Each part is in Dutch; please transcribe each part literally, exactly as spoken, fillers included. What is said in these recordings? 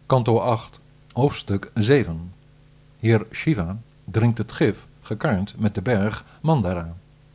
Kanto acht, hoofdstuk zeven. Heer Shiva drinkt het gif, gekarnd met de berg Mandara.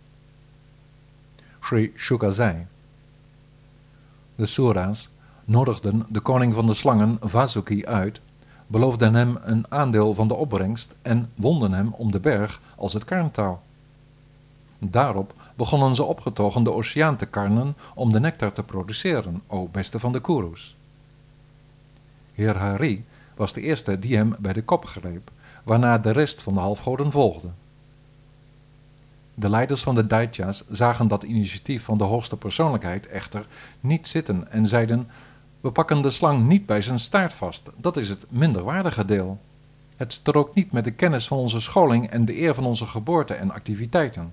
Sri Shuka zei: de Suras nodigden de koning van de slangen Vasuki uit, beloofden hem een aandeel van de opbrengst en wonden hem om de berg als het karntouw. Daarop begonnen ze opgetogen de oceaan te karnen om de nectar te produceren, o beste van de Kurus. Heer Hari was de eerste die hem bij de kop greep, waarna de rest van de halfgoden volgde. De leiders van de Daitya's zagen dat initiatief van de hoogste persoonlijkheid echter niet zitten en zeiden: we pakken de slang niet bij zijn staart vast, dat is het minderwaardige deel. Het strookt niet met de kennis van onze scholing en de eer van onze geboorte en activiteiten.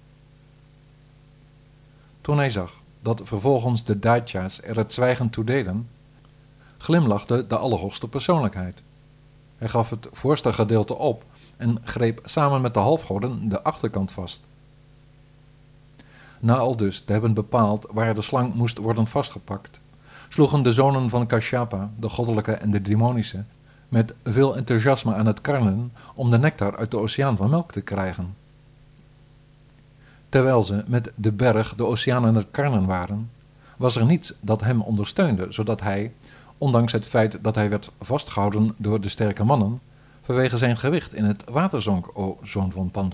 Toen hij zag dat vervolgens de Daitya's er het zwijgen toe deden, glimlachte de allerhoogste persoonlijkheid. Hij gaf het voorste gedeelte op en greep samen met de halfgoden de achterkant vast. Na aldus te hebben bepaald waar de slang moest worden vastgepakt, sloegen de zonen van Kashyapa, de goddelijke en de demonische, met veel enthousiasme aan het karnen om de nectar uit de oceaan van melk te krijgen. Terwijl ze met de berg de oceaan aan het karnen waren, was er niets dat hem ondersteunde, zodat hij, ondanks het feit dat hij werd vastgehouden door de sterke mannen, vanwege zijn gewicht in het water zonk, o zoon van Pandu.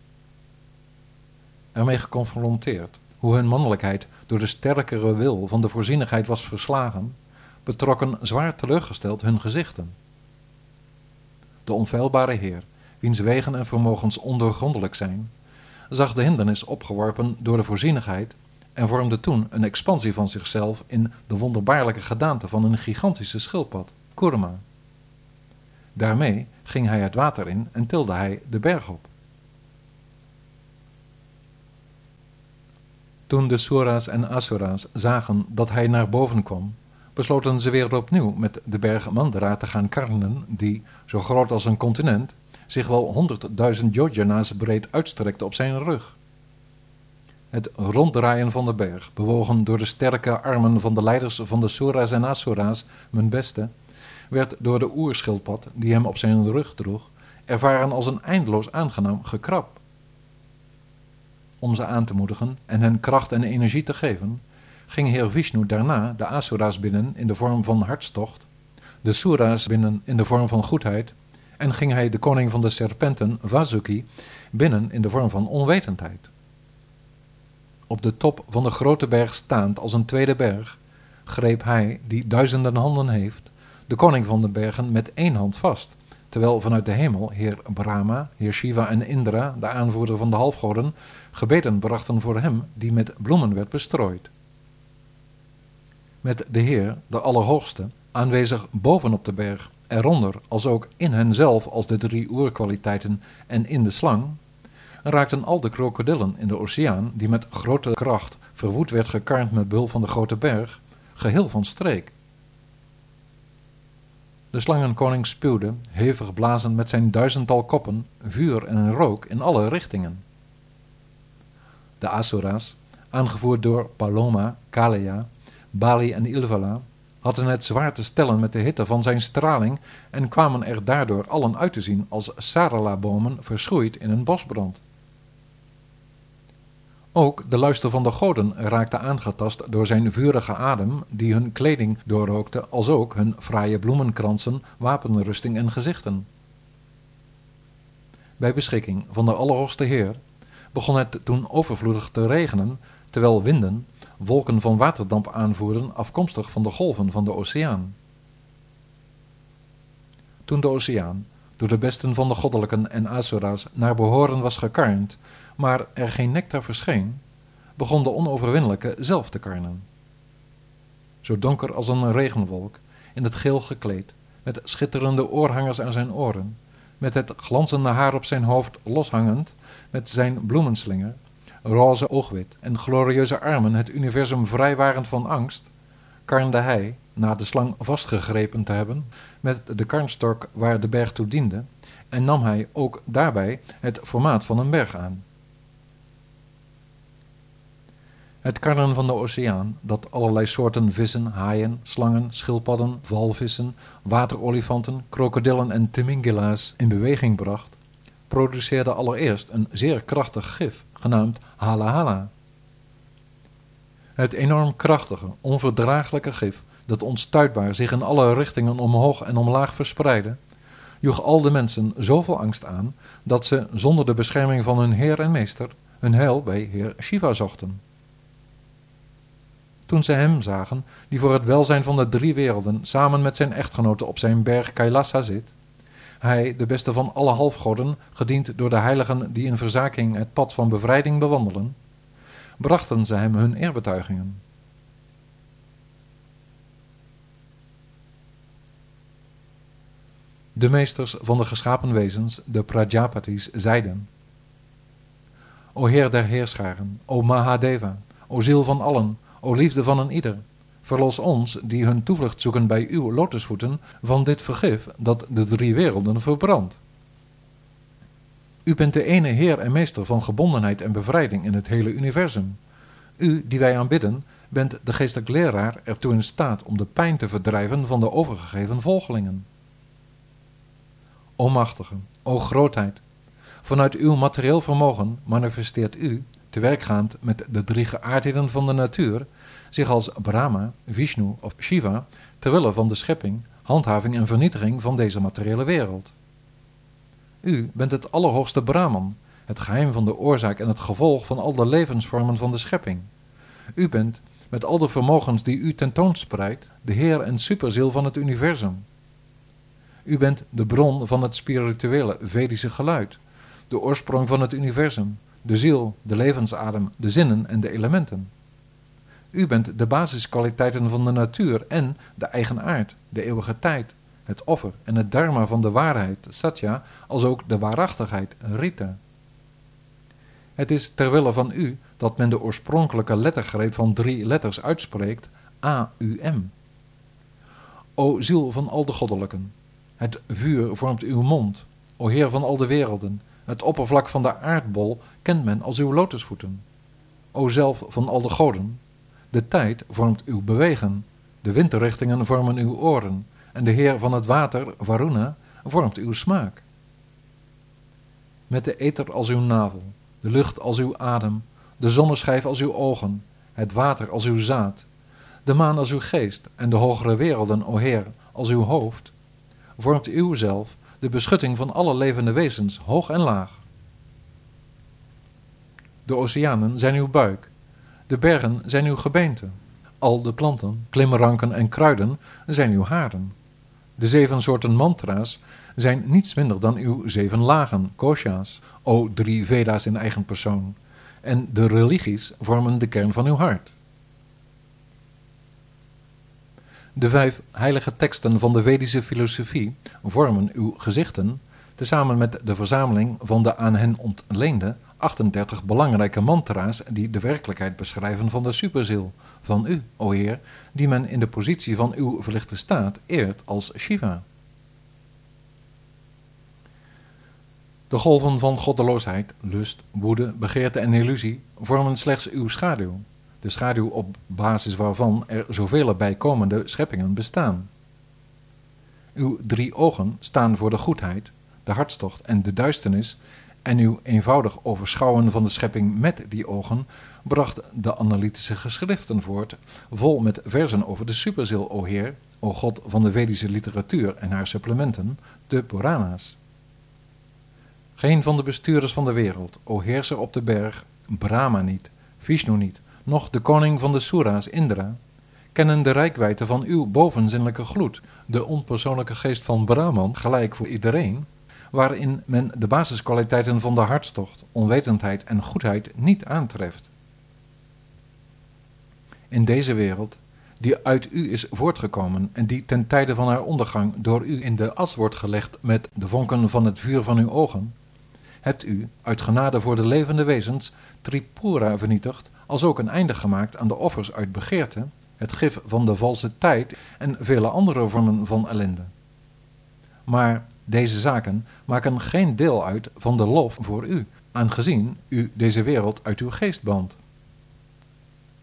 Ermee geconfronteerd hoe hun mannelijkheid door de sterkere wil van de voorzienigheid was verslagen, betrokken zwaar teleurgesteld hun gezichten. De onfeilbare Heer, wiens wegen en vermogens ondoorgrondelijk zijn, zag de hindernis opgeworpen door de voorzienigheid en vormde toen een expansie van zichzelf in de wonderbaarlijke gedaante van een gigantische schildpad, Kurma. Daarmee ging hij het water in en tilde hij de berg op. Toen de Suras en Asuras zagen dat hij naar boven kwam, besloten ze weer opnieuw met de berg Mandara te gaan karnen, die, zo groot als een continent, zich wel honderdduizend yojana's breed uitstrekte op zijn rug. Het ronddraaien van de berg, bewogen door de sterke armen van de leiders van de Suras en Asuras, mijn beste, werd door de oerschildpad, die hem op zijn rug droeg, ervaren als een eindeloos aangenaam gekrab. Om ze aan te moedigen en hen kracht en energie te geven, ging Heer Vishnu daarna de Asuras binnen in de vorm van hartstocht, de Suras binnen in de vorm van goedheid, en ging hij de koning van de serpenten, Vasuki, binnen in de vorm van onwetendheid. Op de top van de grote berg staand als een tweede berg, greep hij, die duizenden handen heeft, de koning van de bergen met één hand vast, terwijl vanuit de hemel Heer Brahma, Heer Shiva en Indra, de aanvoerder van de halfgoden, gebeden brachten voor hem die met bloemen werd bestrooid. Met de Heer, de Allerhoogste, aanwezig bovenop de berg, eronder als ook in henzelf als de drie oerkwaliteiten en in de slang, raakten al de krokodillen in de oceaan, die met grote kracht verwoed werd gekarnd met behulp van de grote berg, geheel van streek. De slangenkoning spuwde, hevig blazend met zijn duizendtal koppen, vuur en rook in alle richtingen. De Asuras, aangevoerd door Paloma, Kaleya, Bali en Ilvala, hadden het zwaar te stellen met de hitte van zijn straling en kwamen er daardoor allen uit te zien als sarala-bomen verschroeid in een bosbrand. Ook de luister van de goden raakte aangetast door zijn vurige adem, die hun kleding doorrookte, als ook hun fraaie bloemenkransen, wapenrusting en gezichten. Bij beschikking van de Allerhoogste Heer begon het toen overvloedig te regenen, terwijl winden wolken van waterdamp aanvoerden afkomstig van de golven van de oceaan. Toen de oceaan door de besten van de goddelijken en Asuras naar behoren was gekarnd, maar er geen nectar verscheen, begon de onoverwinnelijke zelf te karnen. Zo donker als een regenwolk, in het geel gekleed, met schitterende oorhangers aan zijn oren, met het glanzende haar op zijn hoofd loshangend, met zijn bloemenslinger, roze oogwit en glorieuze armen het universum vrijwarend van angst, karnde hij, na de slang vastgegrepen te hebben, met de karnstok waar de berg toe diende, en nam hij ook daarbij het formaat van een berg aan. Het karren van de oceaan, dat allerlei soorten vissen, haaien, slangen, schildpadden, walvissen, waterolifanten, krokodillen en timingila's in beweging bracht, produceerde allereerst een zeer krachtig gif, genaamd hala hala. Het enorm krachtige, onverdraaglijke gif, dat onstuitbaar zich in alle richtingen omhoog en omlaag verspreidde, joeg al de mensen zoveel angst aan, dat ze, zonder de bescherming van hun heer en meester, hun heil bij heer Shiva zochten. Toen ze hem zagen, die voor het welzijn van de drie werelden samen met zijn echtgenote op zijn berg Kailasa zit, hij, de beste van alle halfgoden, gediend door de heiligen die in verzaking het pad van bevrijding bewandelen, brachten ze hem hun eerbetuigingen. De meesters van de geschapen wezens, de Prajapatis, zeiden: O Heer der Heerscharen, o Mahadeva, o ziel van allen, o liefde van een ieder, verlos ons, die hun toevlucht zoeken bij uw lotusvoeten, van dit vergif dat de drie werelden verbrandt. U bent de ene Heer en Meester van gebondenheid en bevrijding in het hele universum. U, die wij aanbidden, bent de geestelijk leraar ertoe in staat om de pijn te verdrijven van de overgegeven volgelingen. O machtige, o grootheid, vanuit uw materieel vermogen manifesteert u, te werk gaand met de drie geaardheden van de natuur, zich als Brahma, Vishnu of Shiva, terwille van de schepping, handhaving en vernietiging van deze materiële wereld. U bent het allerhoogste Brahman, het geheim van de oorzaak en het gevolg van al de levensvormen van de schepping. U bent, met al de vermogens die u tentoonspreidt, de Heer en superziel van het universum. U bent de bron van het spirituele Vedische geluid, de oorsprong van het universum, de ziel, de levensadem, de zinnen en de elementen. U bent de basiskwaliteiten van de natuur en de eigenaard, de eeuwige tijd, het offer en het dharma van de waarheid, satya, als ook de waarachtigheid, rita. Het is terwille van u dat men de oorspronkelijke lettergreep van drie letters uitspreekt, A U M. O ziel van al de goddelijken, het vuur vormt uw mond, o Heer van al de werelden, het oppervlak van de aardbol kent men als uw lotusvoeten. O zelf van al de goden, de tijd vormt uw bewegen, de windrichtingen vormen uw oren, en de Heer van het water, Varuna, vormt uw smaak. Met de ether als uw navel, de lucht als uw adem, de zonneschijf als uw ogen, het water als uw zaad, de maan als uw geest en de hogere werelden, o Heer, als uw hoofd, vormt uw zelf de beschutting van alle levende wezens, hoog en laag. De oceanen zijn uw buik, de bergen zijn uw gebeente, al de planten, klimranken en kruiden zijn uw haren. De zeven soorten mantra's zijn niets minder dan uw zeven lagen, kosha's, o drie Veda's in eigen persoon, en de religies vormen de kern van uw hart. De vijf heilige teksten van de Vedische filosofie vormen uw gezichten, tezamen met de verzameling van de aan hen ontleende achtendertig belangrijke mantra's die de werkelijkheid beschrijven van de superziel, van u, o Heer, die men in de positie van uw verlichte staat eert als Shiva. De golven van goddeloosheid, lust, woede, begeerte en illusie vormen slechts uw schaduw, de schaduw op basis waarvan er zoveel bijkomende scheppingen bestaan. Uw drie ogen staan voor de goedheid, de hartstocht en de duisternis, en uw eenvoudig overschouwen van de schepping met die ogen bracht de analytische geschriften voort, vol met verzen over de superziel, o Heer, o God van de Vedische literatuur en haar supplementen, de Puranas. Geen van de bestuurders van de wereld, o heerser op de berg, Brahma niet, Vishnu niet, noch de koning van de Sura's, Indra, kennen de reikwijdte van uw bovenzinnelijke gloed, de onpersoonlijke geest van Brahman, gelijk voor iedereen, waarin men de basiskwaliteiten van de hartstocht, onwetendheid en goedheid niet aantreft. In deze wereld, die uit u is voortgekomen en die ten tijde van haar ondergang door u in de as wordt gelegd met de vonken van het vuur van uw ogen, hebt u, uit genade voor de levende wezens, Tripura vernietigd, als ook een einde gemaakt aan de offers uit begeerte, het gif van de valse tijd en vele andere vormen van ellende. Maar deze zaken maken geen deel uit van de lof voor u, aangezien u deze wereld uit uw geest bandt.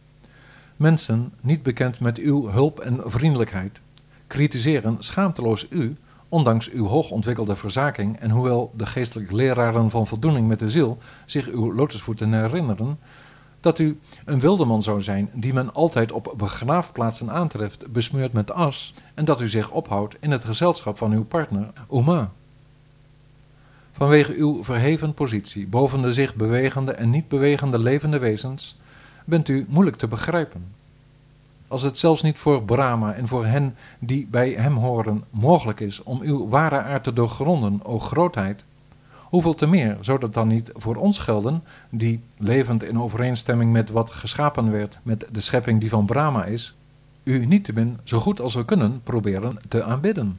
Mensen, niet bekend met uw hulp en vriendelijkheid, kritiseren schaamteloos u, ondanks uw hoogontwikkelde verzaking, en hoewel de geestelijke leraren van voldoening met de ziel zich uw lotusvoeten herinneren, dat u een wildeman zou zijn die men altijd op begraafplaatsen aantreft, besmeurd met as, en dat u zich ophoudt in het gezelschap van uw partner, Uma. Vanwege uw verheven positie boven de zich bewegende en niet bewegende levende wezens, bent u moeilijk te begrijpen. Als het zelfs niet voor Brahma en voor hen die bij hem horen mogelijk is om uw ware aard te doorgronden, o grootheid, hoeveel te meer zou dat dan niet voor ons gelden, die, levend in overeenstemming met wat geschapen werd met de schepping die van Brahma is, u niettemin zo goed als we kunnen proberen te aanbidden.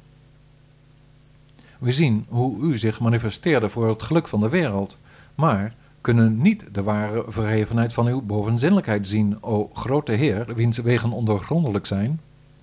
We zien hoe u zich manifesteerde voor het geluk van de wereld, maar kunnen niet de ware verhevenheid van uw bovenzinnelijkheid zien, o grote Heer, wiens wegen ondoorgrondelijk zijn.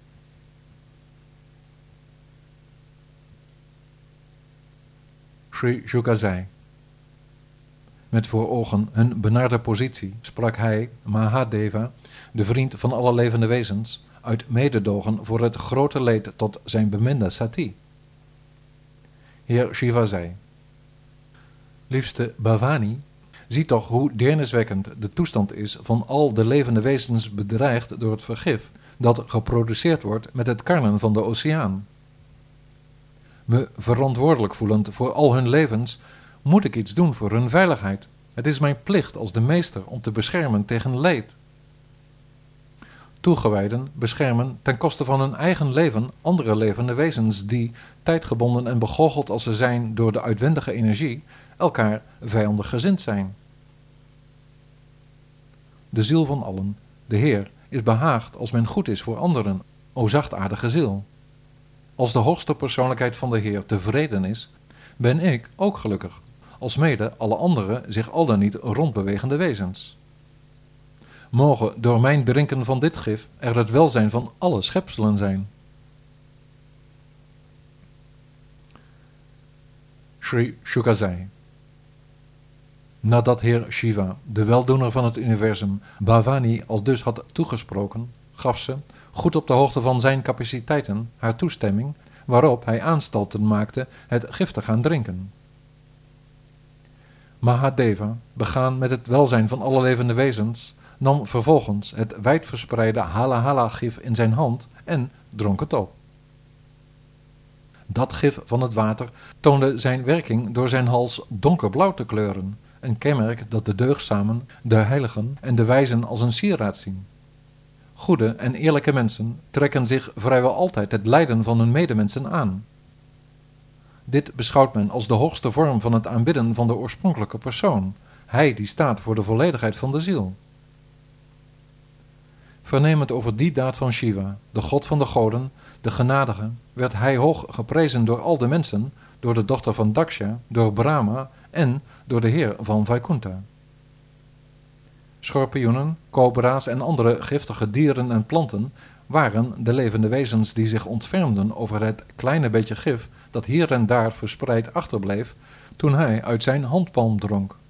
Sri Shuka zei. Met voor ogen hun benarde positie sprak hij, Mahadeva, de vriend van alle levende wezens, uit mededogen voor het grote leed tot zijn beminde Sati. Heer Shiva zei. Liefste Bhavani, zie toch hoe deerniswekkend de toestand is van al de levende wezens bedreigd door het vergif dat geproduceerd wordt met het karnen van de oceaan. Me verantwoordelijk voelend voor al hun levens, moet ik iets doen voor hun veiligheid. Het is mijn plicht als de meester om te beschermen tegen leed. Toegewijden beschermen ten koste van hun eigen leven andere levende wezens die, tijdgebonden en begoocheld als ze zijn door de uitwendige energie, elkaar vijandig gezind zijn. De ziel van allen, de Heer, is behaagd als men goed is voor anderen, o zachtaardige ziel. Als de hoogste persoonlijkheid van de Heer tevreden is, ben ik ook gelukkig, alsmede alle andere zich al dan niet rondbewegende wezens. Mogen door mijn drinken van dit gif er het welzijn van alle schepselen zijn. Sri Shuka zei. Nadat Heer Shiva, de weldoener van het universum, Bhavani aldus had toegesproken, gaf ze, goed op de hoogte van zijn capaciteiten, haar toestemming, waarop hij aanstalten maakte het gif te gaan drinken. Mahadeva, begaan met het welzijn van alle levende wezens, nam vervolgens het wijdverspreide hala-hala-gif in zijn hand en dronk het op. Dat gif van het water toonde zijn werking door zijn hals donkerblauw te kleuren, een kenmerk dat de deugdzamen, de heiligen en de wijzen als een sieraad zien. Goede en eerlijke mensen trekken zich vrijwel altijd het lijden van hun medemensen aan. Dit beschouwt men als de hoogste vorm van het aanbidden van de oorspronkelijke persoon, hij die staat voor de volledigheid van de ziel. Vernemend over die daad van Shiva, de god van de goden, de genadige, werd hij hoog geprezen door al de mensen, door de dochter van Daksha, door Brahma en door de heer van Vaikuntha. Schorpioenen, cobra's en andere giftige dieren en planten waren de levende wezens die zich ontfermden over het kleine beetje gif dat hier en daar verspreid achterbleef toen hij uit zijn handpalm dronk.